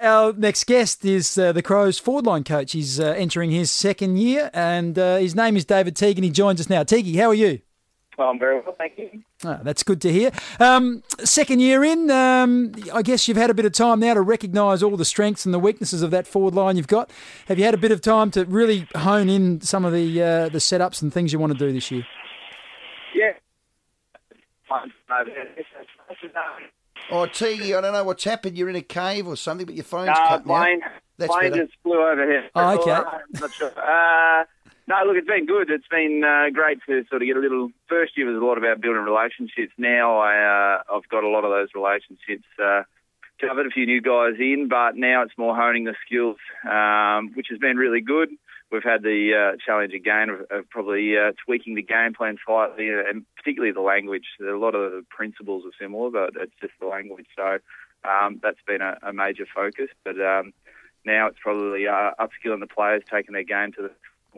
Our next guest is the Crows forward line coach. He's entering his second year, and his name is David Teague, and he joins us now. Teague, how are you? Well, I'm very well, thank you. Oh, that's good to hear. Second year in, I guess you've had a bit of time now to recognise all the strengths and the weaknesses of that forward line you've got. Have you had a bit of time to really hone in some of the setups and things you want to do this year? Yeah. Oh, Teague, I don't know what's happened. You're in a cave or something, but your phone's cut now. Plane Better. just flew over here. Oh, okay. Not sure. No, look, it's been good. It's been great to sort of get a little... First year was a lot about building relationships. Now I've got a lot of those relationships covered, a few new guys in, but now it's more honing the skills, which has been really good. We've had the challenge again of probably tweaking the game plan slightly, and particularly the language. A lot of the principles are similar, but it's just the language. So that's been a major focus. But now it's probably upskilling the players, taking their game to the...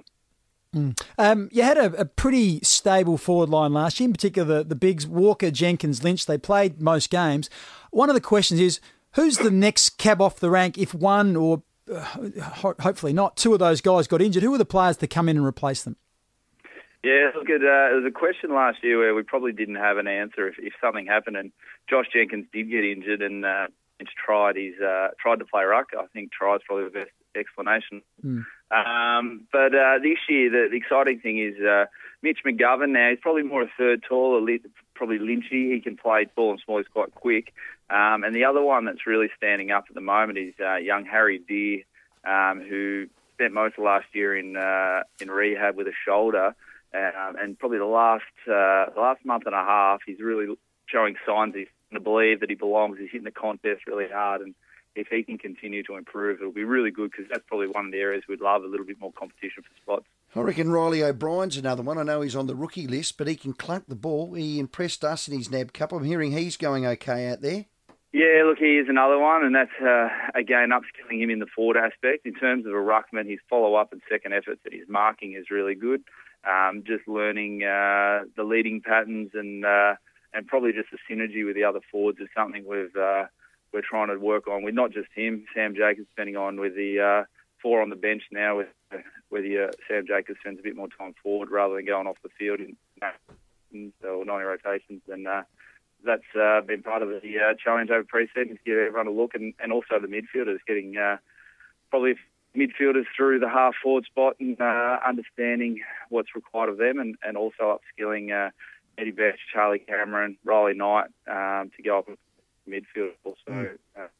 You had a pretty stable forward line last year, in particular the bigs, Walker, Jenkins, Lynch. They played most games. One of the questions is, who's the next cab off the rank if one or hopefully not, two of those guys got injured? Who are the players to come in and replace them? Yeah, look, it was a question last year where we probably didn't have an answer if something happened, and Josh Jenkins did get injured and tried to play ruck. I think try's probably the best explanation. But this year, the exciting thing is Mitch McGovern now. He's probably more a third tall, probably Lynchy. He can play tall and small. He's quite quick. And the other one that's really standing up at the moment is young Harry Deer, who spent most of last year in rehab with a shoulder. And probably the last month and a half, he's really showing signs he's to believe that he belongs. He's hitting the contest really hard, and if he can continue to improve, it'll be really good, because that's probably one of the areas we'd love, a little bit more competition for spots. I reckon Riley O'Brien's another one. I know he's on the rookie list, but he can clunk the ball. He impressed us in his NAB Cup. I'm hearing he's going okay out there. Yeah, look, he is another one, and that's, again, upskilling him in the forward aspect. In terms of a ruckman, his follow-up and second efforts and his marking is really good. Just learning the leading patterns and probably just the synergy with the other forwards is something we're trying to work on with not just him. Sam Jacobs spending on with the four on the bench now, where Sam Jacobs spends a bit more time forward rather than going off the field in 90 rotations. And that's been part of the challenge over pre-season, to give everyone a look, and also the midfielders, getting probably midfielders through the half-forward spot and understanding what's required of them, and also upskilling Eddie Betts, Charlie Cameron, Riley Knight to go up in midfield also.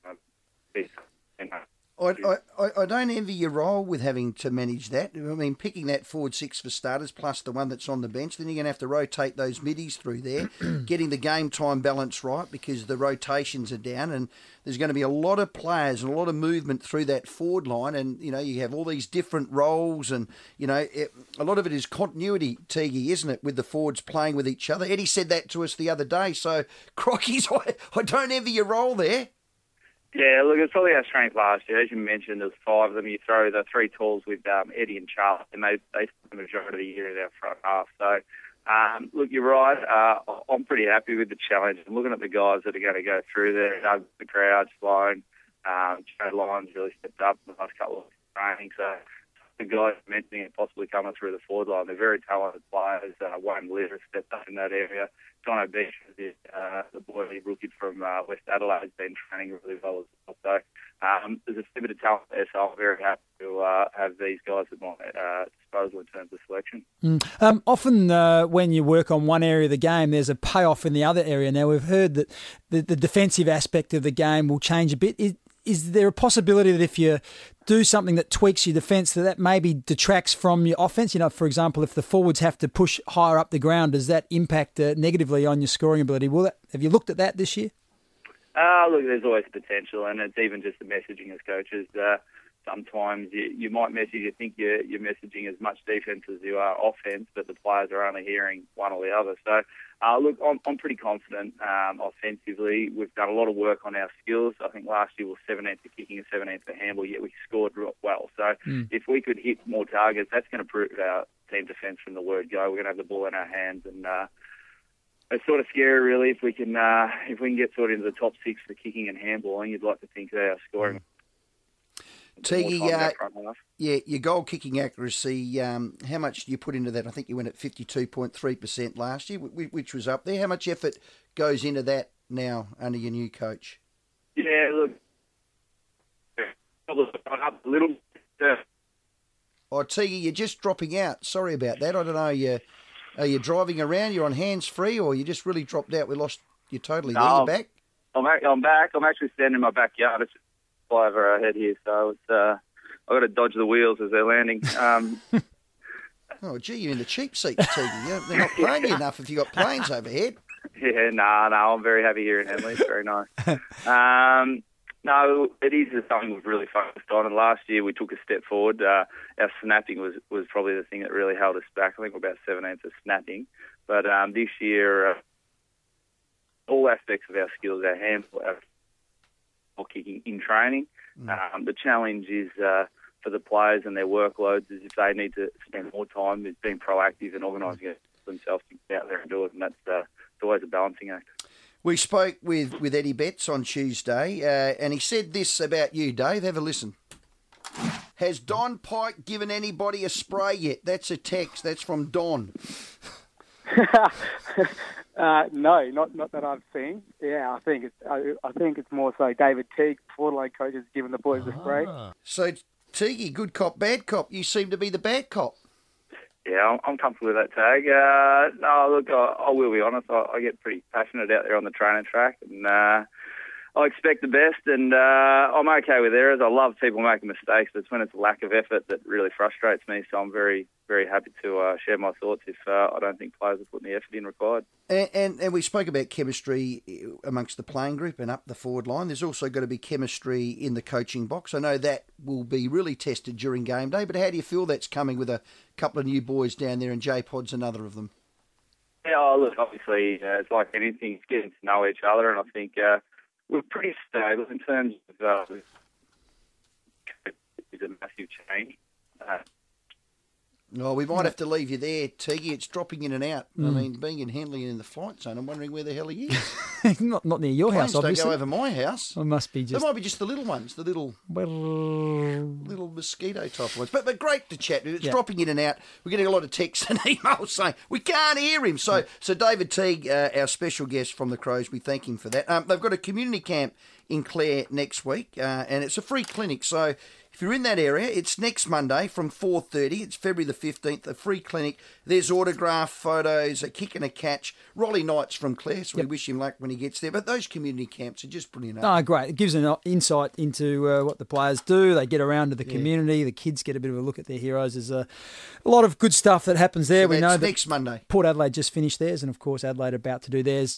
I don't envy your role with having to manage that. I mean, picking that forward six for starters plus the one that's on the bench, then you're going to have to rotate those middies through there, getting the game time balance right, because the rotations are down, and there's going to be a lot of players and a lot of movement through that forward line, and, you know, you have all these different roles, and, you know, a lot of it is continuity, Teague, isn't it, with the forwards playing with each other? Eddie said that to us the other day, so, crockies, I don't envy your role there. Yeah, look, it's probably our strength last year. As you mentioned, there's five of them. You throw the three talls with Eddie and Charlie, and they spent the majority of the year in our front half. So, look, you're right. I'm pretty happy with the challenge. I'm looking at the guys that are going to go through there. Doug McCrouch, Sloan, Joe Lyons really stepped up in the last couple of training. So the guys mentioning it possibly coming through the forward line, they're very talented players. Wayne Litter has stepped up in that area. John O'Beach, the boy he rookied from West Adelaide, has been training really well as well. So there's a bit of talent there, so I'm very happy to have these guys at my disposal in terms of selection. Often when you work on one area of the game, there's a payoff in the other area. Now, we've heard that the defensive aspect of the game will change a bit. Is there a possibility that if you do something that tweaks your defence, that maybe detracts from your offence? You know, for example, if the forwards have to push higher up the ground, does that impact negatively on your scoring ability? Have you looked at that this year? Look, there's always potential, and it's even just the messaging as coaches. Sometimes you might message, you think you're messaging as much defence as you are offence, but the players are only hearing one or the other. So, look, I'm pretty confident offensively. We've done a lot of work on our skills. I think last year we were 17th for kicking and 17th for handball, yet we scored well. So if we could hit more targets, that's going to prove our team defence from the word go. We're going to have the ball in our hands, and it's sort of scary, really, if we can get sort of into the top six for kicking and handballing. You'd like to think that our scoring Tiggy, more time in that front half. Yeah, your goal kicking accuracy, how much do you put into that? I think you went at 52.3% last year, which was up there. How much effort goes into that now under your new coach? Yeah, look, up a little. Oh, Tiggy, you're just dropping out. Sorry about that. I don't know. Are you driving around? You're on hands-free, or you just really dropped out? We lost you totally. No, there, you're back? I'm back. I'm actually standing in my backyard. It's fly over our head here, so it's I've got to dodge the wheels as they're landing. Oh, gee, you're in the cheap seat, Tiggy. They're not paying you enough if you got planes overhead. Yeah, no, I'm very happy here in Henley. It's very nice. No, it is something we've really focused on. And last year we took a step forward. Our snapping was probably the thing that really held us back. I think we're about 17th of snapping. But this year, all aspects of our skills, our handball, our ball kicking in training. The challenge is for the players and their workloads is if they need to spend more time is being proactive and organising it themselves to get out there and do it. And that's it's always a balancing act. We spoke with Eddie Betts on Tuesday, and he said this about you, Dave. Have a listen. Has Don Pike given anybody a spray yet? That's a text. That's from Don. No, not that I've seen. Yeah, I think it's more so David Teague, Port coach, has given the boys a spray. So Teague, good cop, bad cop. You seem to be the bad cop. Yeah, I'm comfortable with that tag. No, look, I will be honest. I get pretty passionate out there on the training track, and I expect the best, and I'm okay with errors. I love people making mistakes, but it's when it's a lack of effort that really frustrates me. So I'm very, very happy to share my thoughts if I don't think players are putting the effort in required. And we spoke about chemistry amongst the playing group and up the forward line. There's also got to be chemistry in the coaching box. I know that will be really tested during game day, but how do you feel that's coming with a couple of new boys down there, and J-Pod's another of them? Yeah, look, obviously, it's like anything, it's getting to know each other, and I think we're pretty stable in terms of it's a massive change. We might have to leave you there, Tiggy. It's dropping in and out. I mean, being in Henley and in the flight zone, I'm wondering where the hell he is. not near your Planes house, obviously. don't go over my house. It must be just... It might be just the little ones, the little mosquito type ones. But great to chat. It's dropping in and out. We're getting a lot of texts and emails saying we can't hear him. So David Teague, our special guest from the Crows, we thank him for that. They've got a community camp in Clare next week, and it's a free clinic. So if you're in that area, it's next Monday from 4:30. It's February the 15th, a free clinic. There's autograph photos, a kick and a catch. Rolly Knight's from Clare, so we wish him luck when he gets there. But those community camps are just brilliant. Oh, great. It gives an insight into what the players do. They get around to the community. The kids get a bit of a look at their heroes. There's a lot of good stuff that happens there. So we know that next Monday. Port Adelaide just finished theirs, and, of course, Adelaide are about to do theirs